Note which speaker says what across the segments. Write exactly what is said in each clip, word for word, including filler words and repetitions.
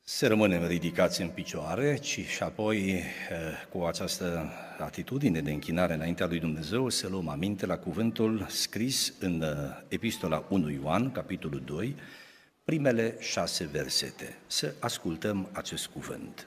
Speaker 1: Să rămânem ridicați în picioare ci și apoi, cu această atitudine de închinare înaintea lui Dumnezeu, să luăm aminte la cuvântul scris în Epistola unu Ioan, capitolul doi, primele șase versete. Să ascultăm acest cuvânt.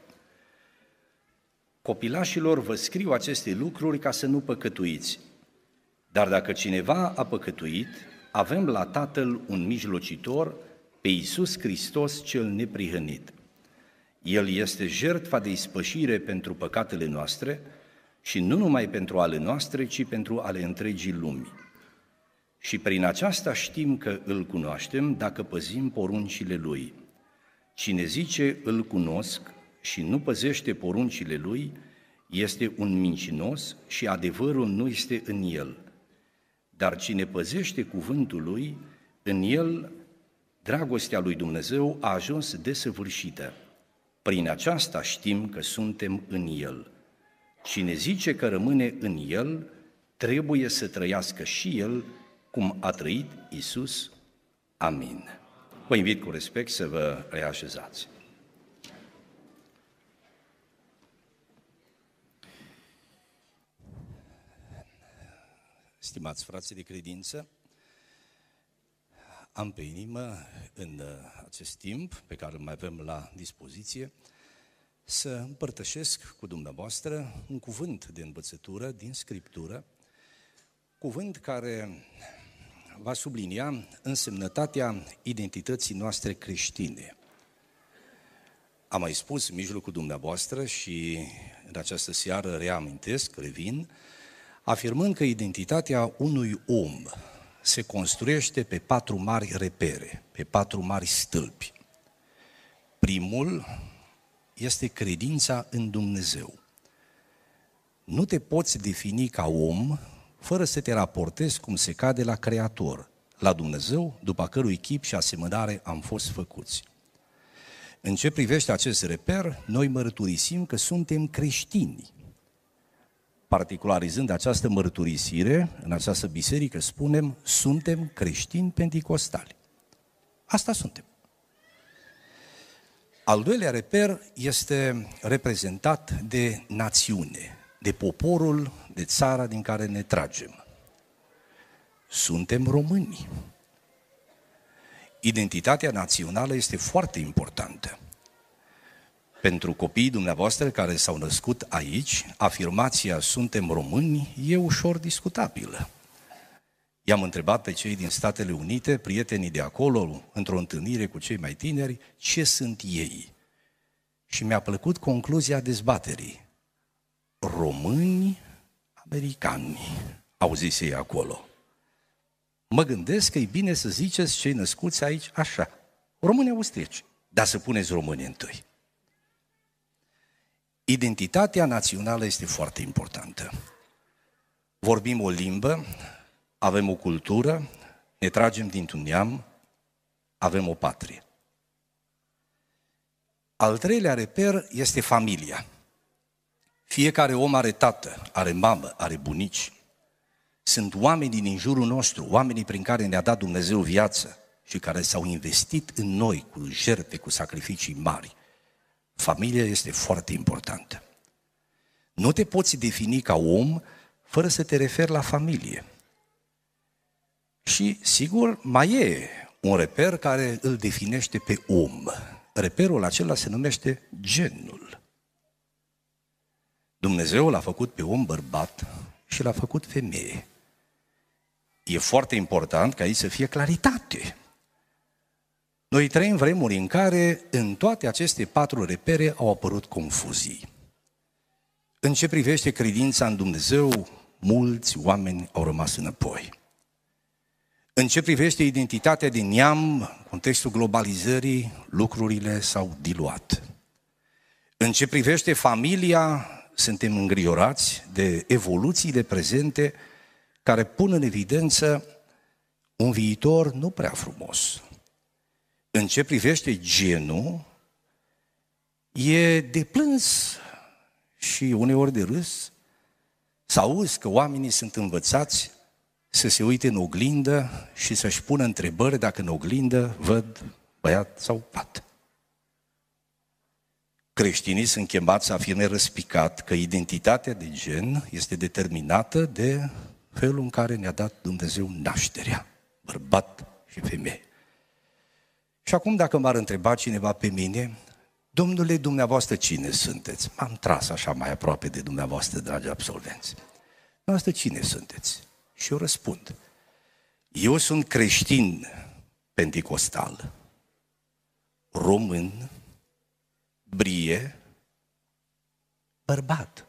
Speaker 1: Copilașilor, vă scriu aceste lucruri ca să nu păcătuiți. Dar dacă cineva a păcătuit, avem la Tatăl un mijlocitor, pe Iisus Hristos cel neprihănit. El este jertfa de ispășire pentru păcatele noastre și nu numai pentru ale noastre, ci pentru ale întregii lumi. Și prin aceasta știm că îl cunoaștem dacă păzim poruncile Lui. Cine zice îl cunosc și nu păzește poruncile Lui, este un mincinos și adevărul nu este în el. Dar cine păzește cuvântul Lui, în el dragostea lui Dumnezeu a ajuns desăvârșită. Prin aceasta știm că suntem în El. Cine zice că rămâne în El, trebuie să trăiască și El cum a trăit Iisus. Amin. Vă invit cu respect să vă reașezați. Stimați frații de credință, am pe inimă, în acest timp pe care îl mai avem la dispoziție, să împărtășesc cu dumneavoastră un cuvânt de învățătură din Scriptură, cuvânt care va sublinia însemnătatea identității noastre creștine. Am mai spus în mijlocul dumneavoastră și în această seară reamintesc, revin, afirmând că identitatea unui om se construiește pe patru mari repere, pe patru mari stâlpi. Primul este credința în Dumnezeu. Nu te poți defini ca om fără să te raportezi cum se cade la Creator, la Dumnezeu, după a cărui chip și asemănare am fost făcuți. În ce privește acest reper, noi mărturisim că suntem creștini. Particularizând această mărturisire, în această biserică spunem, suntem creștini penticostali. Asta suntem. Al doilea reper este reprezentat de națiune, de poporul, de țara din care ne tragem. Suntem români. Identitatea națională este foarte importantă. Pentru copiii dumneavoastră care s-au născut aici, afirmația suntem români e ușor discutabilă. I-am întrebat pe cei din Statele Unite, prietenii de acolo, într-o întâlnire cu cei mai tineri, ce sunt ei. Și mi-a plăcut concluzia dezbaterii. Români americani, au zis ei acolo. Mă gândesc că e bine să ziceți cei născuți aici așa, români austrieci, dar să puneți români întâi. Identitatea națională este foarte importantă. Vorbim o limbă, avem o cultură, ne tragem dintr-un neam, avem o patrie. Al treilea reper este familia. Fiecare om are tată, are mamă, are bunici. Sunt oamenii din jurul nostru, oamenii prin care ne-a dat Dumnezeu viață și care s-au investit în noi cu jertfe, cu sacrificii mari. Familia este foarte importantă. Nu te poți defini ca om fără să te referi la familie. Și, sigur, mai e un reper care îl definește pe om. Reperul acela se numește genul. Dumnezeu l-a făcut pe om bărbat și l-a făcut femeie. E foarte important ca aici să fie claritate. Noi trăim vremuri în care în toate aceste patru repere au apărut confuzii. În ce privește credința în Dumnezeu, mulți oameni au rămas înapoi. În ce privește identitatea de neam, în contextul globalizării, lucrurile s-au diluat. În ce privește familia, suntem îngrijorați de evoluțiile prezente care pun în evidență un viitor nu prea frumos. În ce privește genul, e de plâns și uneori de râs să auzi că oamenii sunt învățați să se uite în oglindă și să-și pună întrebări dacă în oglindă văd băiat sau fată. creștinii sunt chemați să afirme răspicat că identitatea de gen este determinată de felul în care ne-a dat Dumnezeu nașterea, bărbat și femeie. Și acum dacă m-ar întreba cineva pe mine, domnule, dumneavoastră cine sunteți? M-am tras așa mai aproape de dumneavoastră, dragi absolvenți. Dumneavoastră cine sunteți? Și eu răspund, eu sunt creștin penticostal, român, brie, bărbat.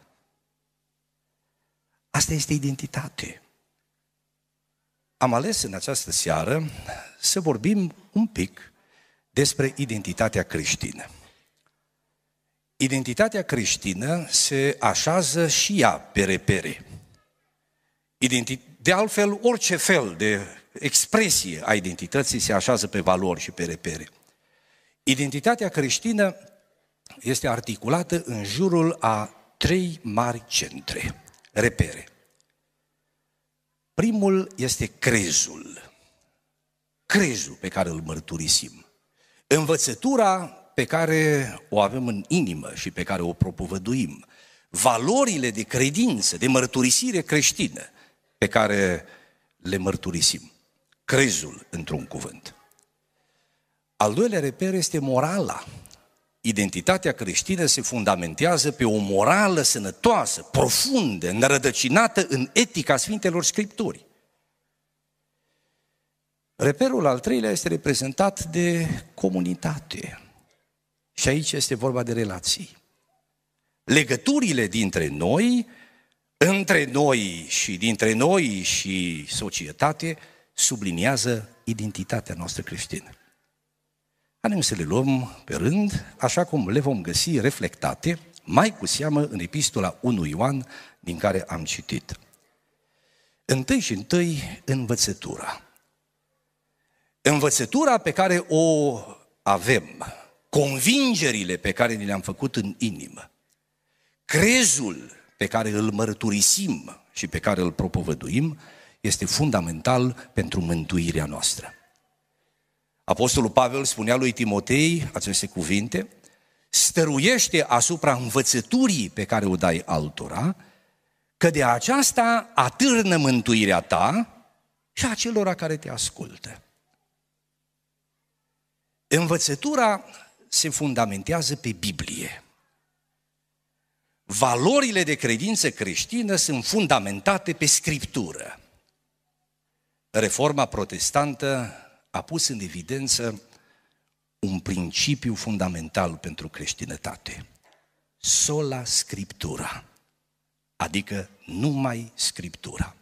Speaker 1: Asta este identitate. Am ales în această seară să vorbim un pic despre identitatea creștină. Identitatea creștină se așează și ea pe repere. De altfel, orice fel de expresie a identității se așează pe valori și pe repere. Identitatea creștină este articulată în jurul a trei mari centre, repere. Primul este crezul, crezul pe care îl mărturisim, învățătura pe care o avem în inimă și pe care o propovăduim, valorile de credință, de mărturisire creștină pe care le mărturisim, crezul într-un cuvânt. Al doilea reper este morala. Identitatea creștină se fundamentează pe o morală sănătoasă, profundă, înrădăcinată în etica Sfintelor Scripturi. Reperul al treilea este reprezentat de comunitate. Și aici este vorba de relații. Legăturile dintre noi, între noi și dintre noi și societate, subliniază identitatea noastră creștină. Haideți să le luăm pe rând, așa cum le vom găsi reflectate, mai cu seamă în epistola unu Ioan, din care am citit. Întâi și întâi, învățătura. Învățătura pe care o avem, convingerile pe care ni le-am făcut în inimă, crezul pe care îl mărturisim și pe care îl propovăduim, este fundamental pentru mântuirea noastră. Apostolul Pavel spunea lui Timotei aceste cuvinte, stăruiește asupra învățăturii pe care o dai altora, că de aceasta atârnă mântuirea ta și a celora care te ascultă. Învățătura se fundamentează pe Biblie. Valorile de credință creștină sunt fundamentate pe Scriptură. Reforma protestantă a pus în evidență un principiu fundamental pentru creștinătate. Sola Scriptura, adică numai Scriptura.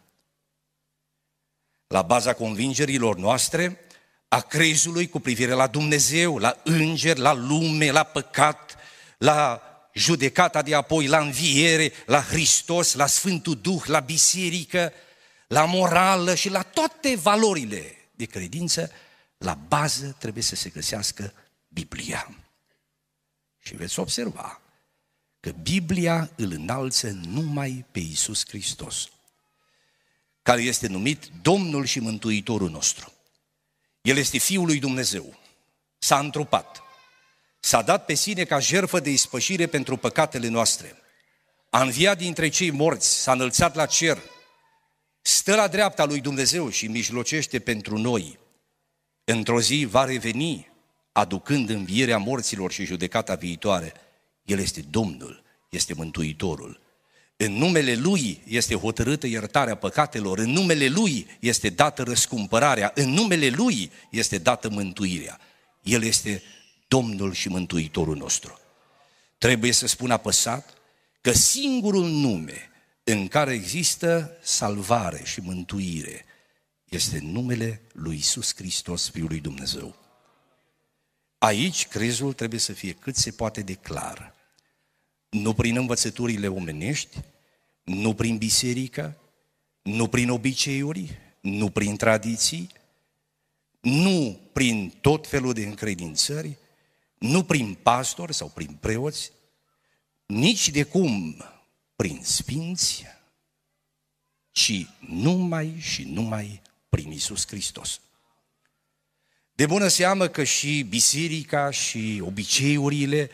Speaker 1: La baza convingerilor noastre, a crezului cu privire la Dumnezeu, la îngeri, la lume, la păcat, la judecata de apoi, la înviere, la Hristos, la Sfântul Duh, la biserică, la morală și la toate valorile de credință, la bază trebuie să se găsească Biblia. Și veți observa că Biblia îl înalță numai pe Iisus Hristos, care este numit Domnul și Mântuitorul nostru. El este Fiul lui Dumnezeu, s-a întrupat, s-a dat pe sine ca jertfă de ispășire pentru păcatele noastre, a înviat dintre cei morți, s-a înălțat la cer, stă la dreapta lui Dumnezeu și mijlocește pentru noi. Într-o zi va reveni, aducând învierea morților și judecata viitoare. El este Domnul, este Mântuitorul. În numele Lui este hotărâtă iertarea păcatelor, în numele Lui este dată răscumpărarea, în numele Lui este dată mântuirea. El este Domnul și Mântuitorul nostru. Trebuie să spun apăsat că singurul nume în care există salvare și mântuire este numele lui Iisus Hristos, Fiul lui Dumnezeu. Aici crezul trebuie să fie cât se poate de clar. Nu prin învățăturile omenești, nu prin biserică, nu prin obiceiuri, nu prin tradiții, nu prin tot felul de încredințări, nu prin pastori sau prin preoți, nici de cum prin sfinți, ci numai și numai prin Iisus Hristos. De bună seamă că și biserica și obiceiurile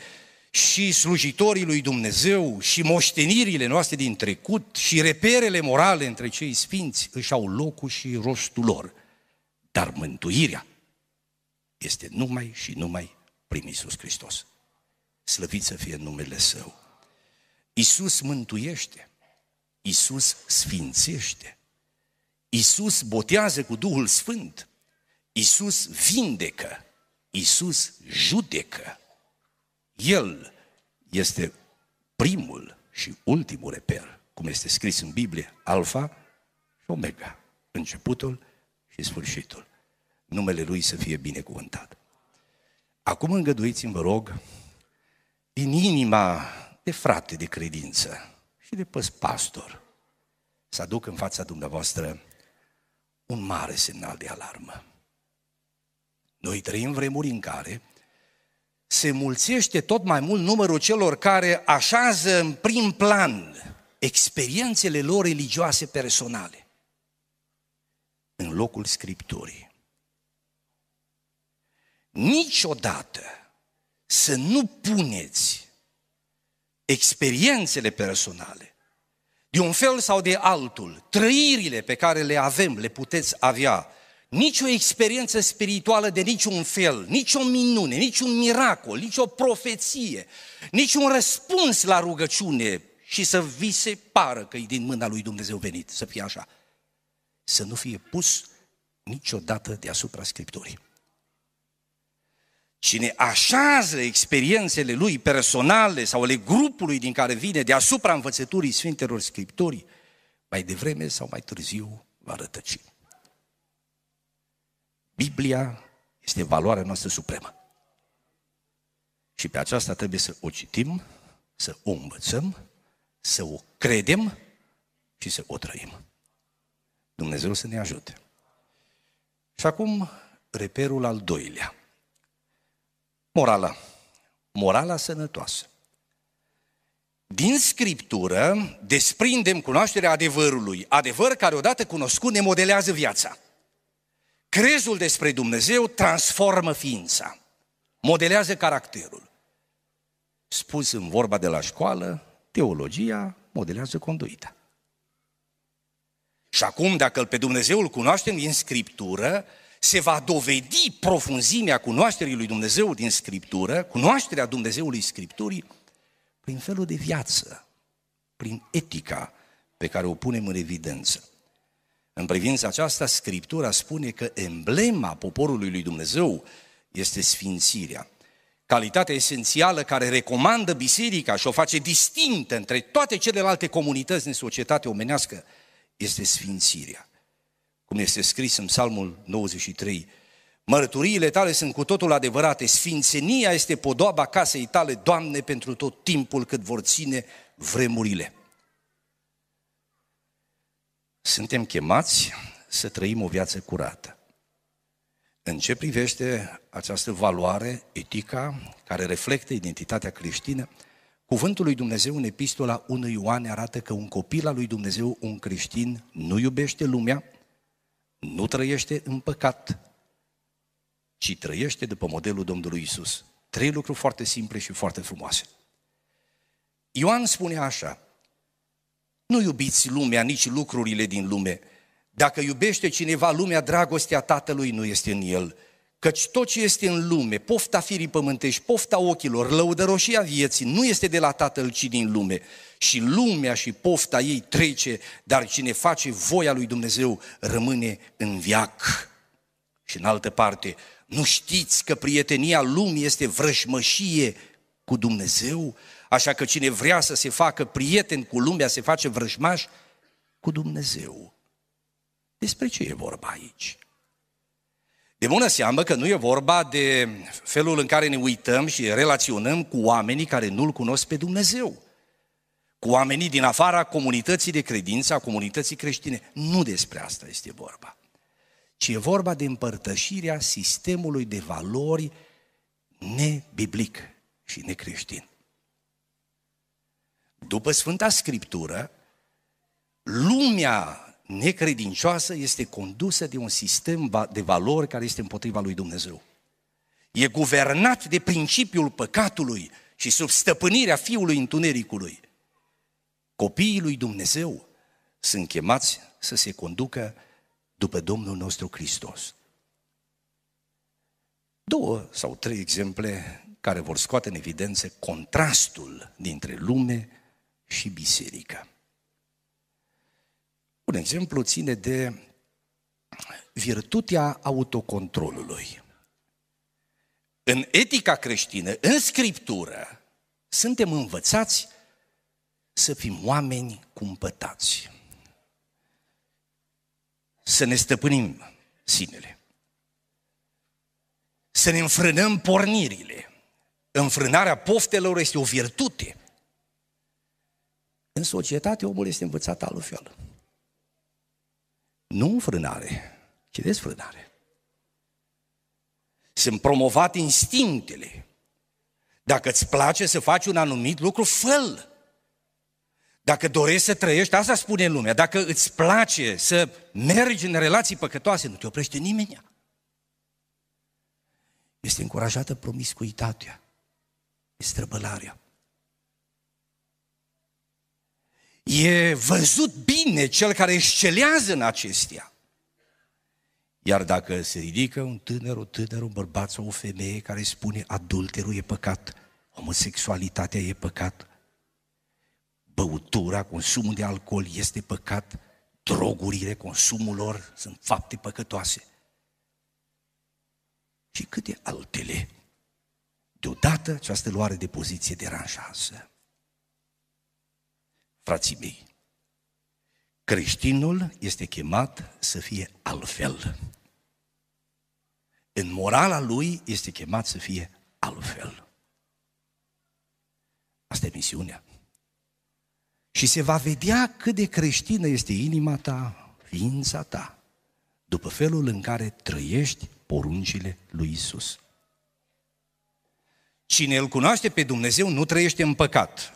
Speaker 1: și slujitorii lui Dumnezeu și moștenirile noastre din trecut și reperele morale între cei sfinți își au locul și rostul lor. Dar mântuirea este numai și numai prin Iisus Hristos. Slăvit să fie numele Său. Iisus mântuiește, Iisus sfințește, Iisus botează cu Duhul Sfânt, Iisus vindecă, Iisus judecă. El este primul și ultimul reper, cum este scris în Biblie, Alfa și Omega, începutul și sfârșitul. Numele Lui să fie binecuvântat. Acum îngăduiți-mi, vă rog, din inima de frate de credință și de pastor, să aduc în fața dumneavoastră un mare semnal de alarmă. Noi trăim vremuri în care se mulțește tot mai mult numărul celor care așează în prim plan experiențele lor religioase personale în locul Scripturii. Niciodată să nu puneți experiențele personale, de un fel sau de altul, trăirile pe care le avem, le puteți avea, nici o experiență spirituală de niciun fel, nici o minune, nici un miracol, nici o profeție, nici un răspuns la rugăciune și să vi se pară că e din mâna lui Dumnezeu venit, să fie așa, să nu fie pus niciodată deasupra Scripturii. Cine așează experiențele lui personale sau ale grupului din care vine deasupra învățăturii Sfintelor Scripturii, mai devreme sau mai târziu va rătăci. Biblia este valoarea noastră supremă. Și pe aceasta trebuie să o citim, să o învățăm, să o credem și să o trăim. Dumnezeu să ne ajute. Și acum, reperul al doilea. Morala. Morala sănătoasă. Din Scriptură desprindem cunoașterea adevărului, adevăr care odată cunoscut ne modelează viața. Crezul despre Dumnezeu transformă ființa, modelează caracterul. Spus în vorba de la școală, teologia modelează conduita. Și acum, dacă pe Dumnezeu îl cunoaștem din Scriptură, se va dovedi profunzimea cunoașterii lui Dumnezeu din Scriptură, cunoașterea Dumnezeului Scripturii, prin felul de viață, prin etica pe care o punem în evidență. În privința aceasta, Scriptura spune că emblema poporului lui Dumnezeu este sfințirea. Calitatea esențială care recomandă biserica și o face distinctă între toate celelalte comunități din societatea omenească este sfințirea. Cum este scris în Psalmul nouăzeci și trei, mărturiile tale sunt cu totul adevărate, sfințenia este podoaba casei tale, Doamne, pentru tot timpul cât vor ține vremurile. Suntem chemați să trăim o viață curată. În ce privește această valoare, etica, care reflectă identitatea creștină, cuvântul lui Dumnezeu în epistola unu Ioan arată că un copil al lui Dumnezeu, un creștin, nu iubește lumea, nu trăiește în păcat, ci trăiește după modelul Domnului Iisus. Trei lucruri foarte simple și foarte frumoase. Ioan spune așa: nu iubiți lumea, nici lucrurile din lume. Dacă iubește cineva lumea, dragostea Tatălui nu este în el. Căci tot ce este în lume, pofta firii pământești, pofta ochilor, lăudăroșia vieții, nu este de la Tatăl, ci din lume. Și lumea și pofta ei trece, dar cine face voia lui Dumnezeu rămâne în veac. Și în altă parte, nu știți că prietenia lumii este vrăjmășie cu Dumnezeu? Așa că cine vrea să se facă prieten cu lumea, se face vrăjmaș cu Dumnezeu. Despre ce e vorba aici? De bună seamă că nu e vorba de felul în care ne uităm și relaționăm cu oamenii care nu-L cunosc pe Dumnezeu, cu oamenii din afara comunității de credință, a comunității creștine. Nu despre asta este vorba, ci e vorba de împărtășirea sistemului de valori nebiblic și necreștin. După Sfânta Scriptură, lumea necredincioasă este condusă de un sistem de valori care este împotriva lui Dumnezeu. E guvernat de principiul păcatului și sub stăpânirea fiului întunericului. Copiii lui Dumnezeu sunt chemați să se conducă după Domnul nostru Hristos. Două sau trei exemple care vor scoate în evidență contrastul dintre lume și biserică. Un exemplu ține de virtutea autocontrolului. În etica creștină, în Scriptură, suntem învățați să fim oameni cumpătați, să ne stăpânim sinele, să ne înfrânăm pornirile. Înfrânarea poftelor este o virtute. În societate omul este învățat altfel. Nu înfrânare, ci desfrânare. Sunt promovate instinctele. Dacă îți place să faci un anumit lucru, fă-l. Dacă dorești să trăiești, asta spune lumea, dacă îți place să mergi în relații păcătoase, nu te oprește nimeni. Este încurajată promiscuitatea, străbălarea. E văzut bine cel care excelează în acestea. Iar dacă se ridică un tânăr, o tânără, un bărbat sau o femeie care spune adulterul e păcat, homosexualitatea e păcat, băutura, consumul de alcool este păcat, drogurile, consumul lor sunt fapte păcătoase. Și câte altele. Deodată această luare de poziție deranjează. Frații mei, creștinul este chemat să fie altfel. În morala lui este chemat să fie altfel. Asta e misiunea. Și se va vedea cât de creștină este inima ta, ființa ta, după felul în care trăiești poruncile lui Isus. Cine îl cunoaște pe Dumnezeu nu trăiește în păcat.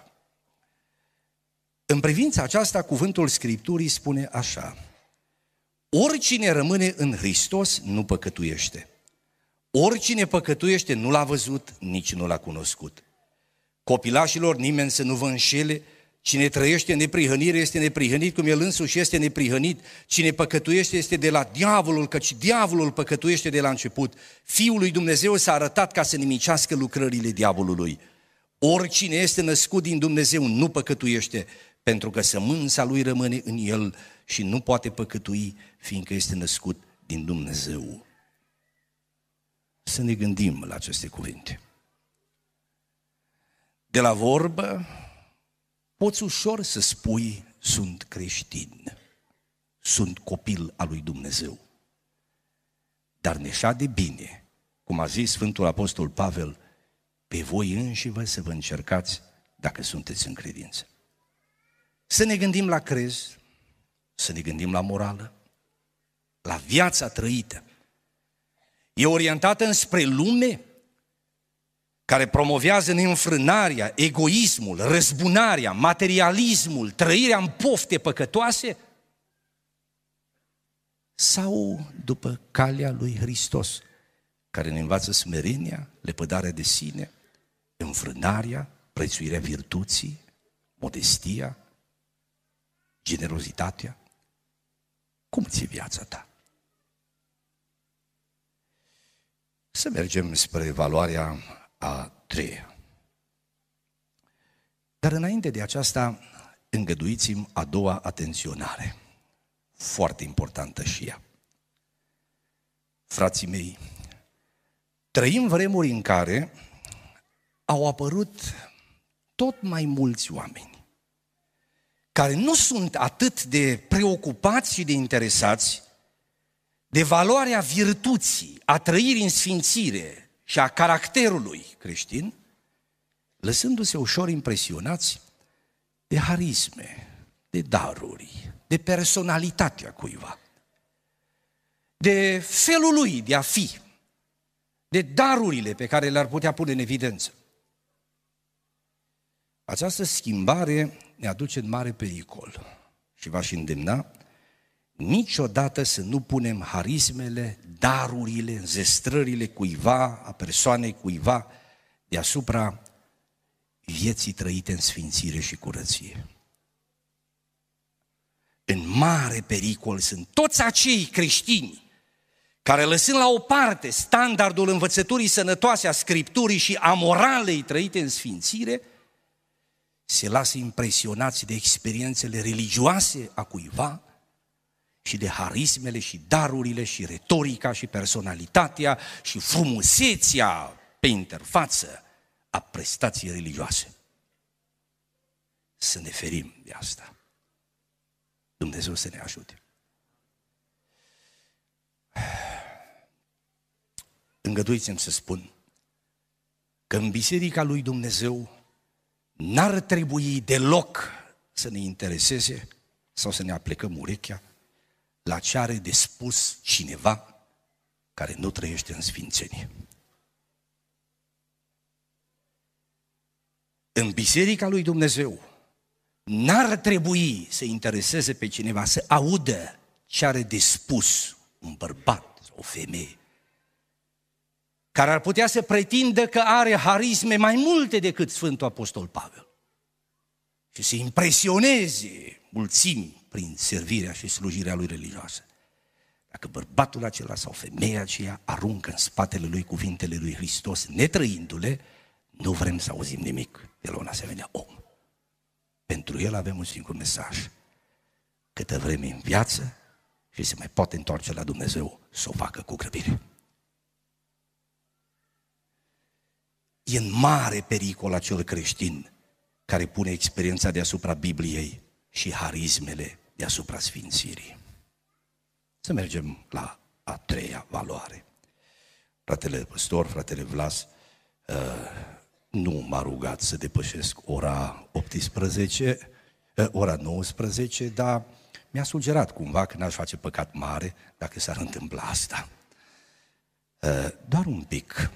Speaker 1: În privința aceasta, cuvântul Scripturii spune așa: oricine rămâne în Hristos nu păcătuiește. Oricine păcătuiește nu l-a văzut, nici nu l-a cunoscut. Copilașilor, nimeni să nu vă înșele. Cine trăiește în neprihănire este neprihănit, cum el însuși este neprihănit. Cine păcătuiește este de la diavolul, căci diavolul păcătuiește de la început. Fiul lui Dumnezeu s-a arătat ca să nimicească lucrările diavolului. Oricine este născut din Dumnezeu nu păcătuiește, pentru că sămânța lui rămâne în el și nu poate păcătui, fiindcă este născut din Dumnezeu. Să ne gândim la aceste cuvinte. De la vorbă poți ușor să spui, sunt creștin, sunt copil al lui Dumnezeu. Dar ne de bine, cum a zis Sfântul Apostol Pavel, pe voi înșivă să vă încercați dacă sunteți în credință. Să ne gândim la crez, să ne gândim la morală, la viața trăită. E orientată înspre lume, care promovează neînfrânarea, egoismul, răzbunarea, materialismul, trăirea în pofte păcătoase, sau după calea lui Hristos, care ne învață smerenia, lepădarea de sine, înfrânarea, prețuirea virtuții, modestia, generozitatea? Cum ți-e viața ta? Să mergem spre evaluarea a treia. Dar înainte de aceasta, îngăduiți-mi a doua atenționare, foarte importantă și ea. Frații mei, trăim vremuri în care au apărut tot mai mulți oameni care nu sunt atât de preocupați și de interesați de valoarea virtuții, a trăirii în sfințire și a caracterului creștin, lăsându-se ușor impresionați de harisme, de daruri, de personalitatea cuiva, de felul lui de a fi, de darurile pe care le-ar putea pune în evidență. Această schimbare ne aduce în mare pericol și v-aș îndemna niciodată să nu punem harismele, darurile, înzestrările cuiva, a persoanei cuiva, deasupra vieții trăite în sfințire și curăție. În mare pericol sunt toți acei creștini care, lăsând la o parte standardul învățăturii sănătoase a Scripturii și a moralei trăite în sfințire, se lasă impresionați de experiențele religioase a cuiva și de harismele și darurile și retorica și personalitatea și frumusețea pe interfață a prestației religioase. Să ne ferim de asta. Dumnezeu să ne ajute. Îngăduiți-mi să spun că în Biserica lui Dumnezeu n-ar trebui deloc să ne intereseze sau să ne aplecăm urechea la ce are de spus cineva care nu trăiește în sfințenie. În Biserica lui Dumnezeu n-ar trebui să intereseze pe cineva să audă ce are de spus un bărbat sau o femeie care ar putea să pretindă că are harisme mai multe decât Sfântul Apostol Pavel și să impresioneze mulțimi prin servirea și slujirea lui religioasă. Dacă bărbatul acela sau femeia aceea aruncă în spatele lui cuvintele lui Hristos netrăindu-le, nu vrem să auzim nimic de la un asemenea om. Pentru el avem un singur mesaj: câtă vreme în viață și se mai poate întoarce la Dumnezeu, să o facă cu grăbire. E în mare pericol acel creștin care pune experiența deasupra Bibliei și harismele deasupra sfințirii. Să mergem la a treia valoare. Fratele păstor, fratele Vlas, nu m-a rugat să depășesc ora optsprezece, ora nouăsprezece, dar mi-a sugerat cumva că n-aș face păcat mare dacă s-ar întâmpla asta. Doar un pic.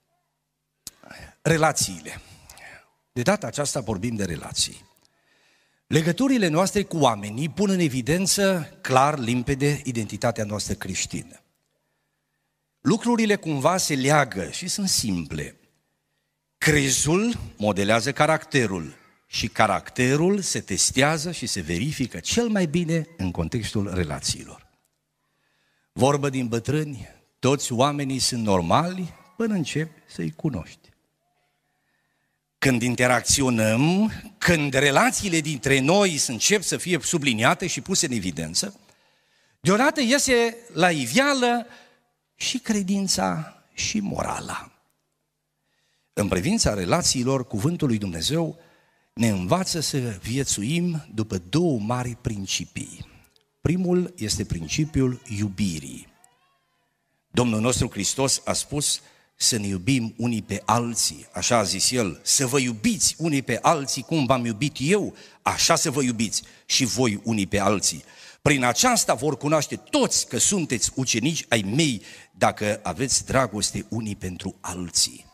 Speaker 1: Relațiile. De data aceasta vorbim de relații. Legăturile noastre cu oamenii pun în evidență clar, limpede, identitatea noastră creștină. Lucrurile cumva se leagă și sunt simple. Crezul modelează caracterul și caracterul se testează și se verifică cel mai bine în contextul relațiilor. Vorbă din bătrâni, toți oamenii sunt normali până începi să-i cunoști. Când interacționăm, când relațiile dintre noi încep să fie subliniate și puse în evidență, deodată iese la iveală și credința și morala. În privința relațiilor, cuvântul lui Dumnezeu ne învață să viețuim după două mari principii. Primul este principiul iubirii. Domnul nostru Hristos a spus să ne iubim unii pe alții, așa a zis El, să vă iubiți unii pe alții cum v-am iubit eu, așa să vă iubiți și voi unii pe alții. Prin aceasta vor cunoaște toți că sunteți ucenici ai mei, dacă aveți dragoste unii pentru alții.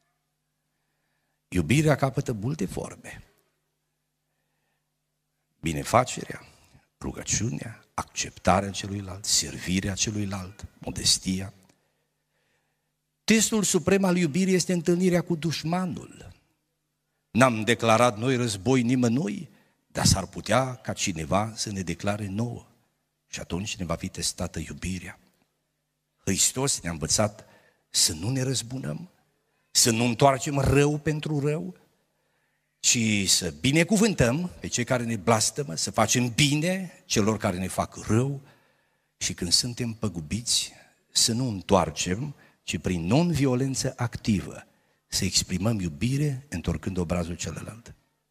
Speaker 1: Iubirea capătă multe forme. Binefacerea, rugăciunea, acceptarea celuilalt, servirea celuilalt, modestia. Testul suprem al iubirii este întâlnirea cu dușmanul. N-am declarat noi război nimănui, dar s-ar putea ca cineva să ne declare nouă. Și atunci ne va fi testată iubirea. Hristos ne-a învățat să nu ne răzbunăm, să nu întoarcem rău pentru rău, ci să binecuvântăm pe cei care ne blastămă, să facem bine celor care ne fac rău și când suntem păgubiți să nu întoarcem, ci prin non-violență activă să exprimăm iubire întorcând obrazul celălalt.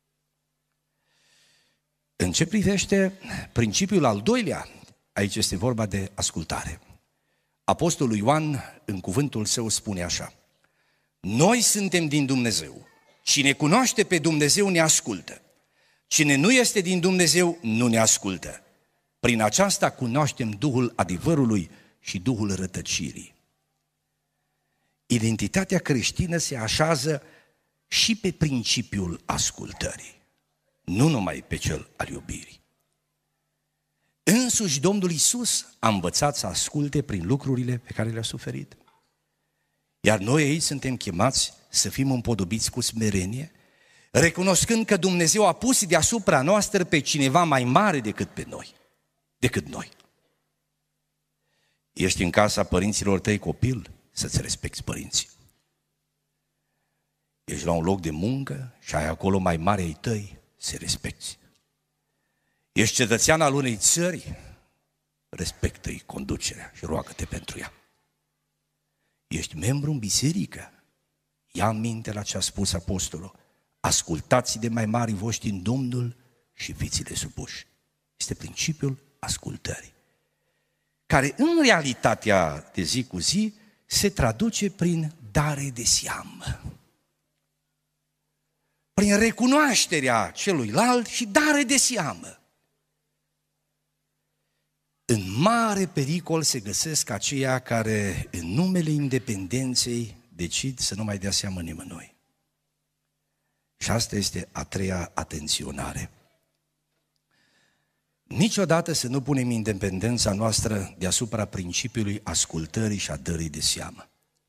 Speaker 1: În ce privește principiul al doilea, aici este vorba de ascultare. Apostolul Ioan în cuvântul său spune așa: noi suntem din Dumnezeu. Cine cunoaște pe Dumnezeu ne ascultă. Cine nu este din Dumnezeu nu ne ascultă. Prin aceasta cunoaștem Duhul adevărului și Duhul rătăcirii. Identitatea creștină se așează și pe principiul ascultării, nu numai pe cel al iubirii. Însuși Domnul Iisus a învățat să asculte prin lucrurile pe care le-a suferit. Iar noi aici suntem chemați să fim împodobiți cu smerenie, recunoscând că Dumnezeu a pus deasupra noastră pe cineva mai mare decât pe noi, decât noi. Ești în casa părinților tăi copil, să-ți respecti părinții. Ești la un loc de muncă și ai acolo mai mare ai tăi, să respecti. Ești cetățean al unei țări, respectă-i conducerea și roagă-te pentru ea. Ești membru în biserică, ia aminte la ce a spus apostolul, ascultați de mai mari voștri în Domnul și fiți-le supuși. Este principiul ascultării, care în realitatea de zi cu zi se traduce prin dare de seamă, prin recunoașterea celuilalt și dare de seamă. În mare pericol se găsesc aceia care, în numele independenței, decid să nu mai dea seamă nimănui. Și asta este a treia atenționare. Niciodată să nu punem independența noastră deasupra principiului ascultării și a dării de seamă.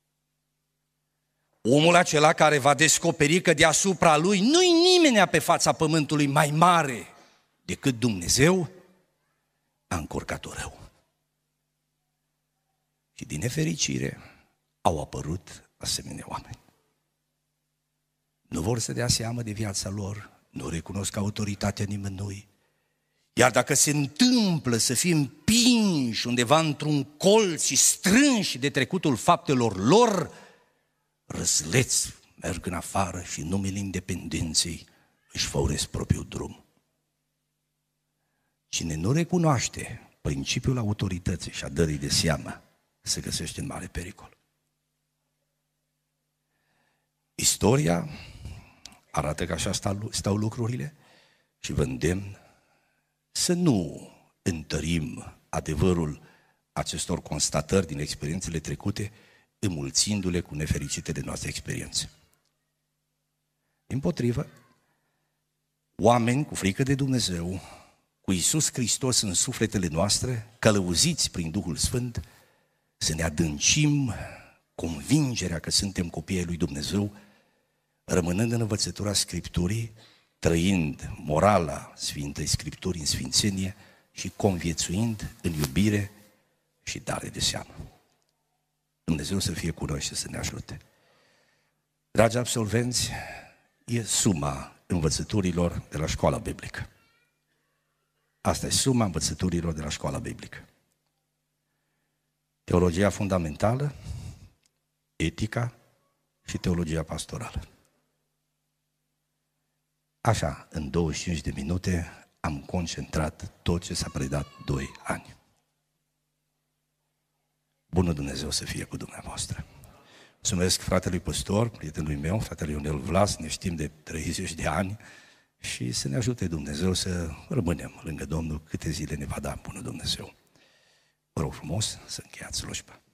Speaker 1: Omul acela care va descoperi că deasupra lui nu-i nimenea pe fața pământului mai mare decât Dumnezeu, a încurcat-o rău. Și din nefericire au apărut asemenea oameni. Nu vor să dea seamă de viața lor, nu recunosc autoritatea nimănui. Iar dacă se întâmplă să fie împinși undeva într-un colț și strânși de trecutul faptelor lor, răzleți merg în afară și în numele independenței își făuresc propriul drum. Cine nu recunoaște principiul autorității și a dării de seamă, se găsește în mare pericol. Istoria arată că așa stau lucrurile și vă îndemn să nu întărim adevărul acestor constatări din experiențele trecute, înmulțindu-le cu nefericitele noastre experiențe. Dimpotrivă, oameni cu frică de Dumnezeu, cu Iisus Hristos în sufletele noastre, călăuziți prin Duhul Sfânt, să ne adâncim convingerea că suntem copiii lui Dumnezeu, rămânând în învățătura Scripturii, trăind morala Sfintei Scripturii în sfințenie și conviețuind în iubire și dare de seamă. Dumnezeu să fie cu noi și să ne ajute. Dragi absolvenți, e suma învățăturilor de la școala biblică. Asta e suma învățăturilor de la școala biblică. Teologia fundamentală, etica și teologia pastorală. Așa, în douăzeci și cinci de minute am concentrat tot ce s-a predat doi ani. Bunul Dumnezeu să fie cu dumneavoastră. Mulțumesc fratelui păstor, prietenului meu, fratele Ionel Vlas, ne știm de treizeci de ani și să ne ajute Dumnezeu să rămânem lângă Domnul câte zile ne va da bunul Dumnezeu. Vă rog frumos să încheiați slujba.